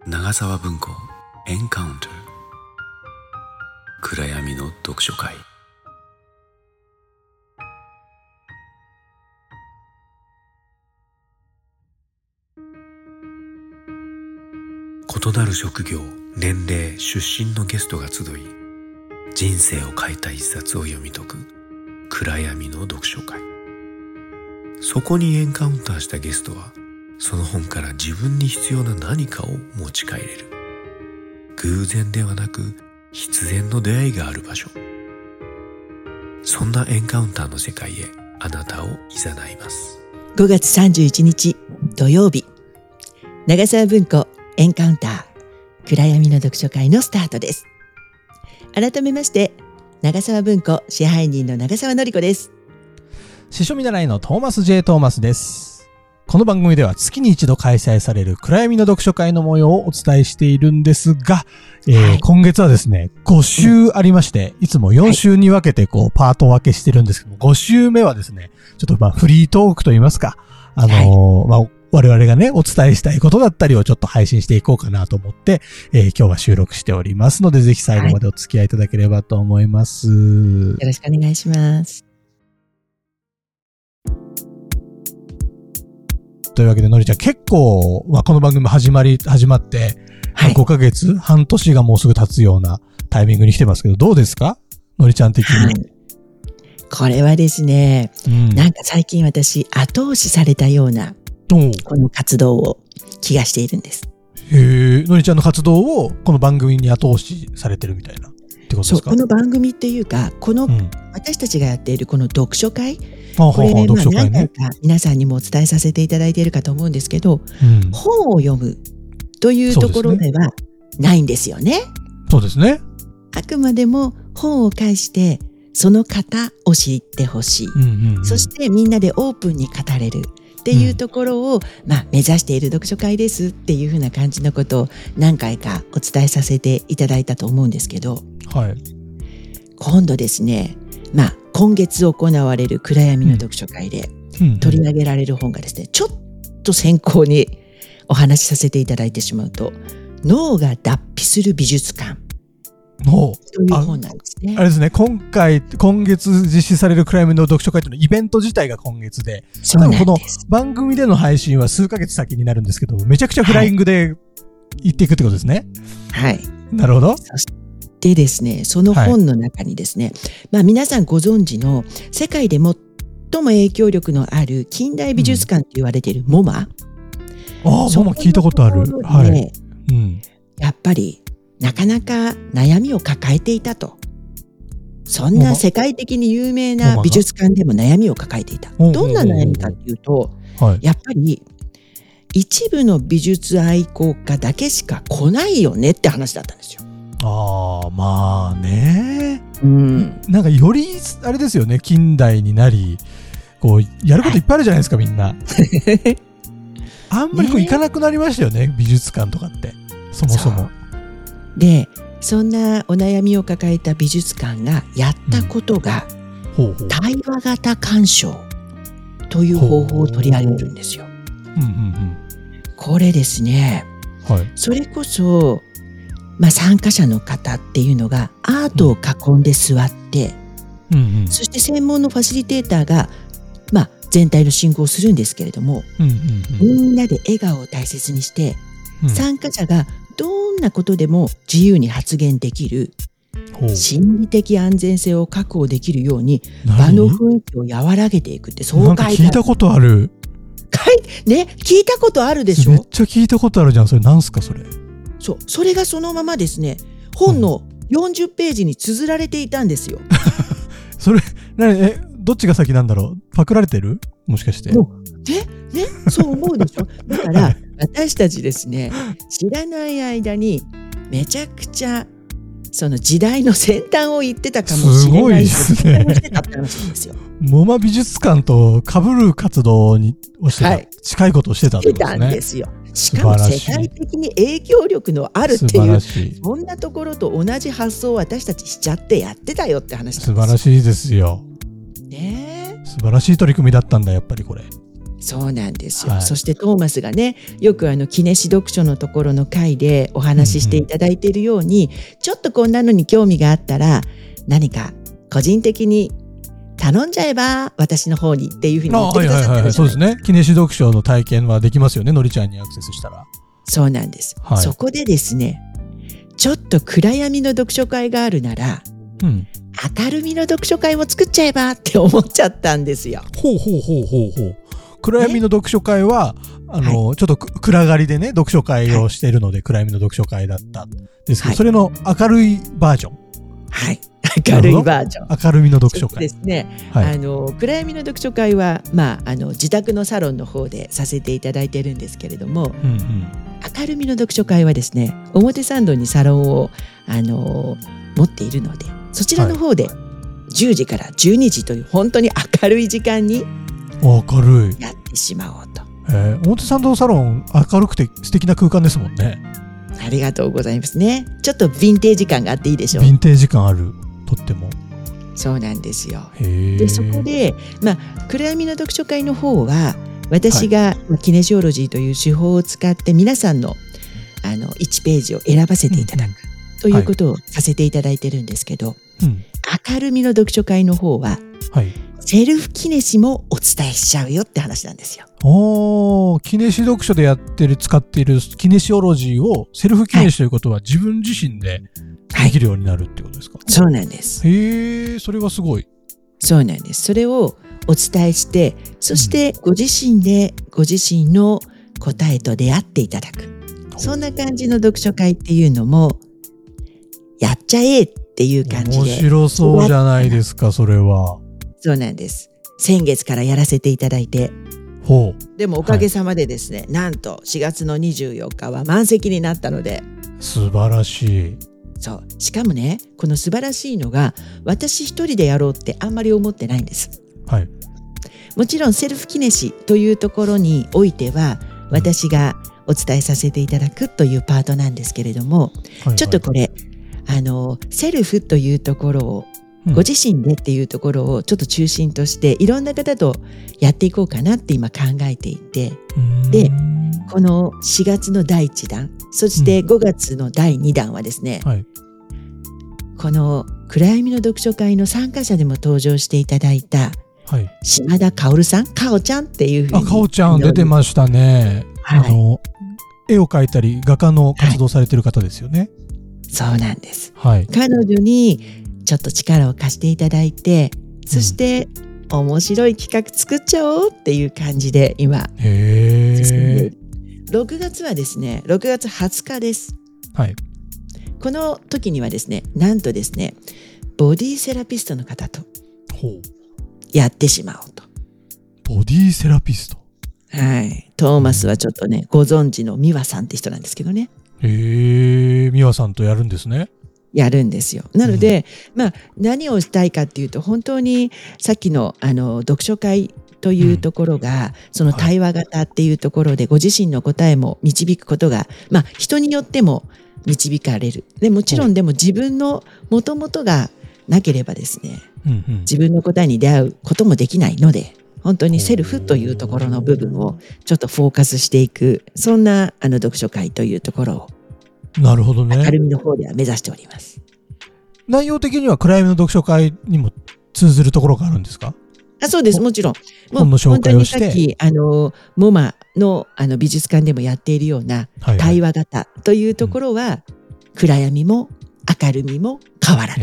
長沢文庫エンカウント、暗闇の読書会。異なる職業、年齢、出身のゲストが集い、人生を変えた一冊を読み解く暗闇の読書会。そこにエンカウンターしたゲストは、その本から自分に必要な何かを持ち帰れる。偶然ではなく必然の出会いがある場所。そんなエンカウンターの世界へあなたを誘います。 5月31日土曜日、長沢文庫エンカウンター暗闇の読書会のスタートです。改めまして、長沢文庫支配人の長沢典子です。 司書見習いのトーマス J. トーマスです。この番組では月に一度開催される暗闇の読書会の模様をお伝えしているんですが、今月はですね、5週ありまして、いつも4週に分けてパート分けしてるんですけども、5週目はですね、ちょっとフリートークといいますか、我々がね、お伝えしたいことだったりをちょっと配信していこうかなと思って、今日は収録しておりますので、ぜひ最後までお付き合いいただければと思います。 よろしくお願いします。 というわけで、のりちゃん結構、この番組始まって、5ヶ月、半年がもうすぐ経つようなタイミングに来てますけど、どうですか？のりちゃん的に。 これはですね、なんか最近私後押しされたような、この活動を気がしているんです。 のりちゃんの活動をこの番組に後押しされてるみたいなってことですか？ そう、この番組っていうか、私たちがやっているこの読書会、これ何回か皆さんにもお伝えさせていただいているかと思うんですけど、本を読むというところではないんですよね。 そうですね。 あくまでも本を介してその方を知ってほしい、そしてみんなでオープンに語れるっていうところを、目指している読書会ですっていうふうな感じのことを何回かお伝えさせていただいたと思うんですけど、今度ですね、今月行われる暗闇の読書会で取り上げられる本がですね、ちょっと先行にお話しさせていただいてしまうと、脳が脱皮する美術館という本なんですね。 あれですね、今月実施される暗闇の読書会というのイベント自体が今月で、 そうなんです。 この番組での配信は数ヶ月先になるんですけど、めちゃくちゃフライングで行っていくってことですね。 はい。 なるほど。 でですね、その本の中にですね、皆さんご存知の世界で最も影響力のある近代美術館と言われているMoMA。 MoMA聞いたことある。 やっぱりなかなか悩みを抱えていたと。そんな世界的に有名な美術館でも悩みを抱えていた。どんな悩みかっていうと、やっぱり一部の美術愛好家だけしか来ないよねって話だったんですよ。 なんかよりあれですよね、近代になりやることいっぱいあるじゃないですか、みんな。あんまり行かなくなりましたよね、美術館とかってそもそも。 で、そんなお悩みを抱えた美術館がやったことが、対話型鑑賞という方法を取り上げるんですよ。これですね、それこそ参加者の方っていうのがアートを囲んで座って、そして専門のファシリテーターが全体の進行をするんですけれども、みんなで笑顔を大切にして、参加者がどんなことでも自由に発言できる、心理的安全性を確保できるように場の雰囲気を和らげていくって、そう書いてある。 聞いたことある。 聞いたことあるでしょ。 めっちゃ聞いたことあるじゃん。それなんすか、それ。 そう、それがそのままですね、本の40ページに綴られていたんですよ。 それどっちが先なんだろう。パクられてる？もしかして。 そう思うでしょ。だから私たちですね、知らない間にめちゃくちゃその時代の先端を言ってたかもしれない。 すごいですね。 してたって話なんですよ。 MoMA美術館と被る活動をしてた、近いことをしてたんですね。 してたんですよ。しかも世界的に影響力のあるっていう、そんなところと同じ発想を私たちしちゃってやってたよって話なんですよ。 素晴らしいですよ。素晴らしい取り組みだったんだ、やっぱりこれ。 そうなんですよ、そしてトーマスがね、よくキネシ読書のところの回でお話ししていただいているように、ちょっとこんなのに興味があったら何か個人的に頼んじゃえば私の方にっていうふうに言ってくださってるじゃないですか。 そうですね。記念誌読書の体験はできますよね。のりちゃんにアクセスしたら。 そうなんです、そこでですね、ちょっと暗闇の読書会があるなら、明るみの読書会も作っちゃえばって思っちゃったんですよ。 ほう。暗闇の読書会は、ちょっと暗がりでね、読書会をしているので、暗闇の読書会だったんですけど、それの明るいバージョン。 はい。明るいバージョン。 明るみの読書会。 ですね。暗闇の読書会は、自宅のサロンの方でさせていただいてるんですけれども、明るみの読書会はですね、表参道にサロンを、持っているので、そちらの方で10時から12時という本当に明るい時間にやってしまおうと。 表参道サロン、明るくて素敵な空間ですもんね。 ありがとうございますね。ちょっとヴィンテージ感があっていいでしょう。 ヴィンテージ感ある、とっても。 そうなんですよ。でそこで、暗闇の読書会の方は私がキネシオロジーという手法を使って皆さんの1ページを選ばせていただくということをさせていただいてるんですけど、明るみの読書会の方は、セルフキネシもお伝えしちゃうよって話なんですよ。 キネシ読書で使っているキネシオロジーをセルフキネシということは自分自身でできるようになるってことですか？ そうなんです。 それはすごい。 そうなんです。それをお伝えして、そしてご自身でご自身の答えと出会っていただく。そんな感じの読書会っていうのもやっちゃえっていう感じで。 面白そうじゃないですか、それは。 そうなんです。先月からやらせていただいて。でもおかげさまでですね、なんと4月の24日は満席になったので。 素晴らしい。 そう。しかもね、この素晴らしいのが、私一人でやろうってあんまり思ってないんです。もちろんセルフキネシというところにおいては、私がお伝えさせていただくというパートなんですけれども、ちょっとこれ、セルフというところを、ご自身でっていうところをちょっと中心としていろんな方とやっていこうかなって今考えていて、でこの4月の第1弾、そして5月の第2弾はですね、この暗闇の読書会の参加者でも登場していただいた島田薫さん、かおちゃんっていうふうに。 かおちゃん出てましたね。絵を描いたり画家の活動されてる方ですよね。 そうなんです。彼女にちょっと力を貸していただいて、そして面白い企画作っちゃおうっていう感じで今6月はですね、6月20日です。この時にはですね、なんとですね、ボディセラピストの方とやってしまおうと。 ボディセラピスト。 トーマスはちょっとね、ご存知の美和さんって人なんですけどね。 美和さんとやるんですね。 やるんですよ。なので、何をしたいかっていうと、本当にさっきの読書会というところが、その対話型っていうところでご自身の答えも導くことが、人によっても導かれる。でもちろんでも自分の元々がなければですね、自分の答えに出会うこともできないので、本当にセルフというところの部分をちょっとフォーカスしていく、そんな読書会というところを、 なるほどね。 明るみの方では目指しております。 内容的には暗闇の読書会にも通ずるところがあるんですか？ そうです、もちろん。 本の紹介をして。 本当にさっきモマの美術館でもやっているような対話型というところは、暗闇も明るみも変わらない。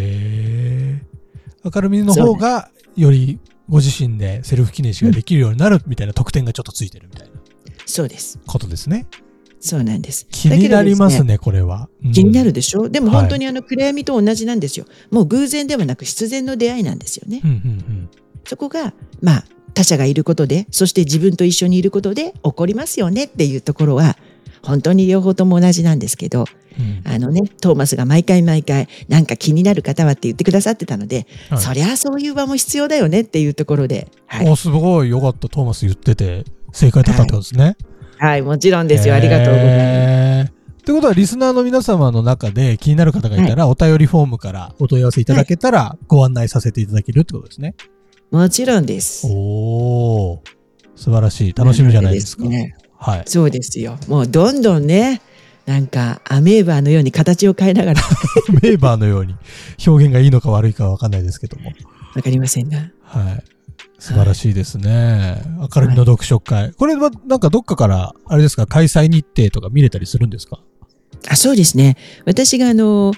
明るみの方がよりご自身でセルフキネシができるようになるみたいな特典がちょっとついてるみたいな。 そうです。 ことですね。 そうなんです。 気になりますね、これは。 気になるでしょ？でも本当に暗闇と同じなんですよ。もう偶然ではなく必然の出会いなんですよね。そこが、他者がいることで、そして自分と一緒にいることで起こりますよねっていうところは、本当に両方とも同じなんですけど、トーマスが毎回なんか気になる方はって言ってくださってたので、そりゃそういう場も必要だよねっていうところで。 すごいよかった。トーマス言ってて正解だったってことですね。 もちろんですよ。ありがとうございます。 ということは、リスナーの皆様の中で気になる方がいたら、お便りフォームからお問い合わせいただけたら、ご案内させていただけるってことですね。 もちろんです。 素素晴らしい。楽しみじゃないですか。 ね、 はい。 そうですよ。もうどんどんね、なんかアメーバーのように形を変えながら。 アメーバーのように表現がいいのか悪いかはわかんないですけども。 わかりませんが。 はい。素晴らしいですね。明るみの読書会。はい、これはなんかどっかから、あれですか、開催日程とか見れたりするんですか？ そうですね。私が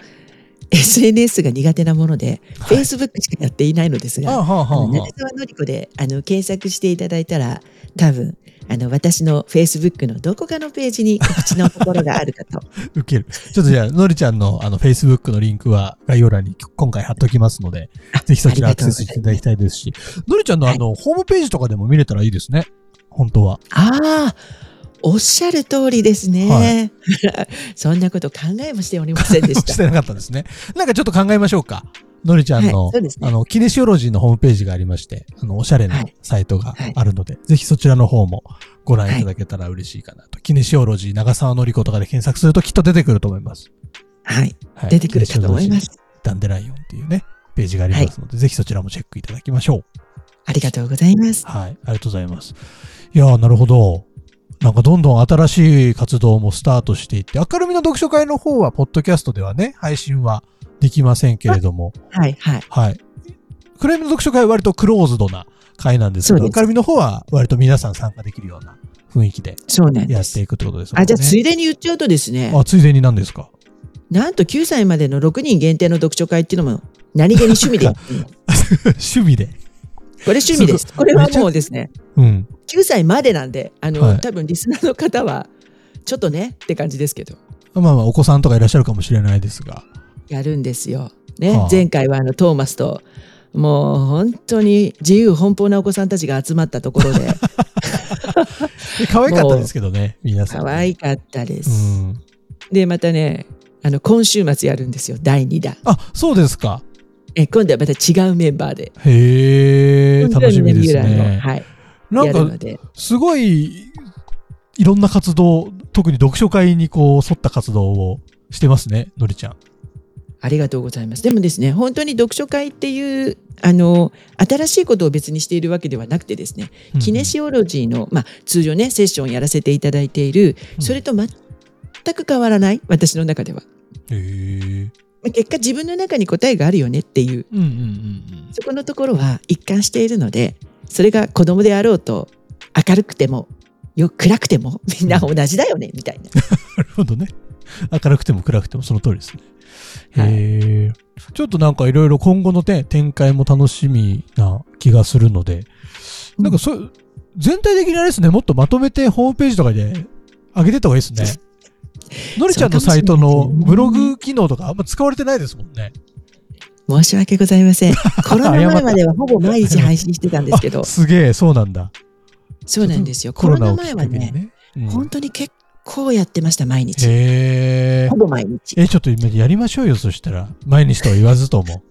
SNS が苦手なもので、はい、Facebook しかやっていないのですが、中澤のりこで検索していただいたら、多分、私の Facebook のどこかのページに告知のところがあるかと。 ウケる。ちょっとじゃあ、のりちゃんのFacebook のリンクは概要欄に今回貼っときますので、ぜひそちらアクセスしていただきたいですし、のりちゃんのホームページとかでも見れたらいいですね。本当は。 おっしゃる通りですね。はい、そんなこと考えもしておりませんでした。 してなかったですね。なんかちょっと考えましょうか。のりちゃんの、 はいキネシオロジーのホームページがありまして、おしゃれなサイトがあるので、ぜひそちらの方もご覧いただけたら嬉しいかなと。キネシオロジー長澤のりことかで検索するときっと出てくると思います。 はい。出てくるかと思います。 ダンデライオンっていうね、ページがありますので、ぜひそちらもチェックいただきましょう。 ありがとうございます。 はい。ありがとうございます。いやー、なるほど。なんかどんどん新しい活動もスタートしていって、明るみの読書会の方は、ポッドキャストではね、配信はできませんけれども。 はい、はい。 はい。暗闇の読書会は割とクローズドな会なんですけど、明るみの方は割と皆さん参加できるような雰囲気でやっていくってことですね。 じゃあついでに言っちゃうとですね。 ついでに何ですか？ なんと9歳までの6人限定の読書会っていうのも何気に趣味で。 趣味で。 これ趣味です。これはもうですね。 うん。 9歳までなんで、多分リスナーの方は、ちょっとねって感じですけど。 まあまあ、お子さんとかいらっしゃるかもしれないですが。 やるんですよ。ね。前回はトーマスと、もう本当に自由奔放なお子さんたちが集まったところで。 可愛かったですけどね、皆さん。 可愛かったです。で、またね、今週末やるんですよ、第2弾。 そうですか。 今度はまた違うメンバーで。 へー、楽しみですね。 はい。 なんか、すごい、いろんな活動、特に読書会に沿った活動をしてますね、のりちゃん。 ありがとうございます。でもですね、本当に読書会っていう、新しいことを別にしているわけではなくてですね、キネシオロジーの、通常ね、セッションをやらせていただいている、それと全く変わらない、私の中では。結果自分の中に答えがあるよねっていう、そこのところは一貫しているので、それが子供であろうと明るくても暗くてもみんな同じだよね、みたいな。 なるほどね。明るくても暗くてもその通りですね。ちょっとなんかいろいろ今後の展開も楽しみな気がするので、なんか全体的にあれですね、もっとまとめてホームページとかで上げてった方がいいですね。のりちゃんのサイトのブログ機能とかあんま使われてないですもんね。 申し訳ございません。コロナ前まではほぼ毎日配信してたんですけど。 すげえ、そうなんだ。 そうなんですよ。コロナ前はね、本当に結構やってました、毎日。ほぼ毎日。 ちょっと今やりましょうよ、そしたら。毎日とは言わずとも。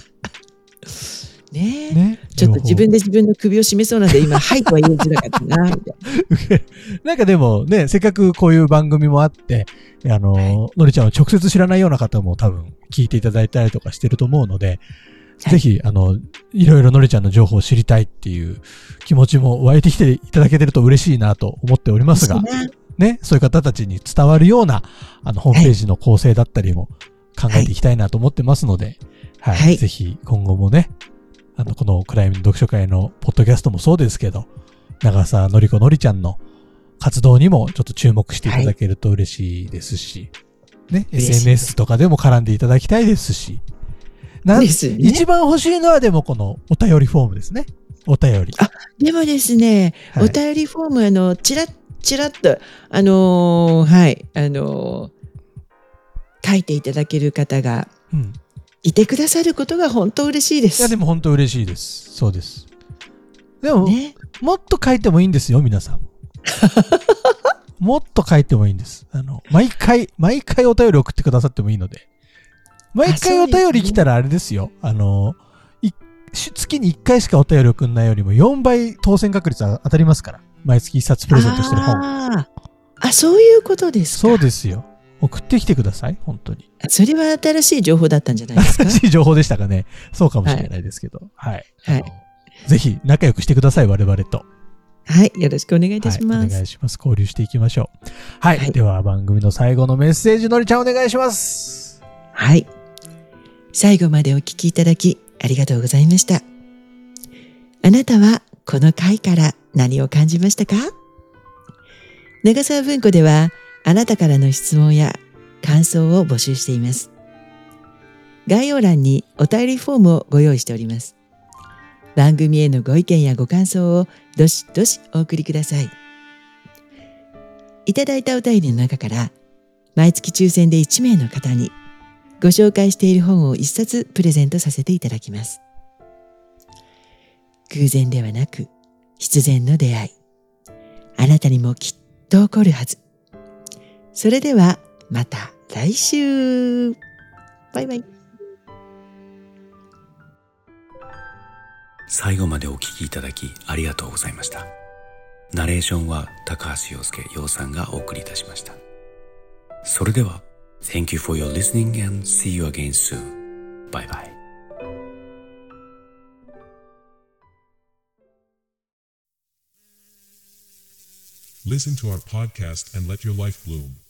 ね、ちょっと自分で自分の首を絞めそうなんで今はいとは言いづらかったなみたいな。 なんかでもね、せっかくこういう番組もあってのりちゃんを直接知らないような方も多分聞いていただいたりとかしてると思うので、ぜひいろいろのりちゃんの情報を知りたいっていう気持ちも湧いてきていただけてると嬉しいなと思っておりますが、ね、そういう方たちに伝わるようなホームページの構成だったりも考えていきたいなと思ってますので、ぜひ今後もね、この暗闇の読書会のポッドキャストもそうですけど、長澤のりこのりちゃんの活動にもちょっと注目していただけると嬉しいですし、ね、SNS とかでも絡んでいただきたいですし、一番欲しいのはでもこのお便りフォームですね。お便り。 でもですね、お便りフォーム、ちらっと、書いていただける方が、いてくださることが本当嬉しいです。 いや、でも本当嬉しいです。そうです。でも、もっと書いてもいいんですよ、皆さん。もっと書いてもいいんです。毎回お便り送ってくださってもいいので。毎回お便り来たらあれですよ。月に1回しかお便り送んないよりも4倍当選確率は当たりますから。毎月1冊プレゼントしてる本。 そういうことですか。 そうですよ。送ってきてください、本当に。 それは新しい情報だったんじゃないですか。 新しい情報でしたかね。そうかもしれないですけど。はい。ぜひ仲良くしてください、我々と。 はい、よろしくお願いいたします。 はい、お願いします。交流していきましょう。はい、では番組の最後のメッセージ、のりちゃんお願いします。 はい。最後までお聞きいただきありがとうございました。あなたはこの回から何を感じましたか？長沢文庫ではあなたからの質問や感想を募集しています。概要欄にお便りフォームをご用意しております。番組へのご意見やご感想をどしどしお送りください。いただいたお便りの中から毎月抽選で1名の方にご紹介している本を1冊プレゼントさせていただきます。偶然ではなく必然の出会い、あなたにもきっと起こるはず。それではまた来週。バイバイ。 最後までお聞きいただきありがとうございました。ナレーションは高橋洋介洋さんがお送りいたしました。それでは Thank you for your listening and see you again soon. Bye bye. Listen to our podcast and let your life bloom.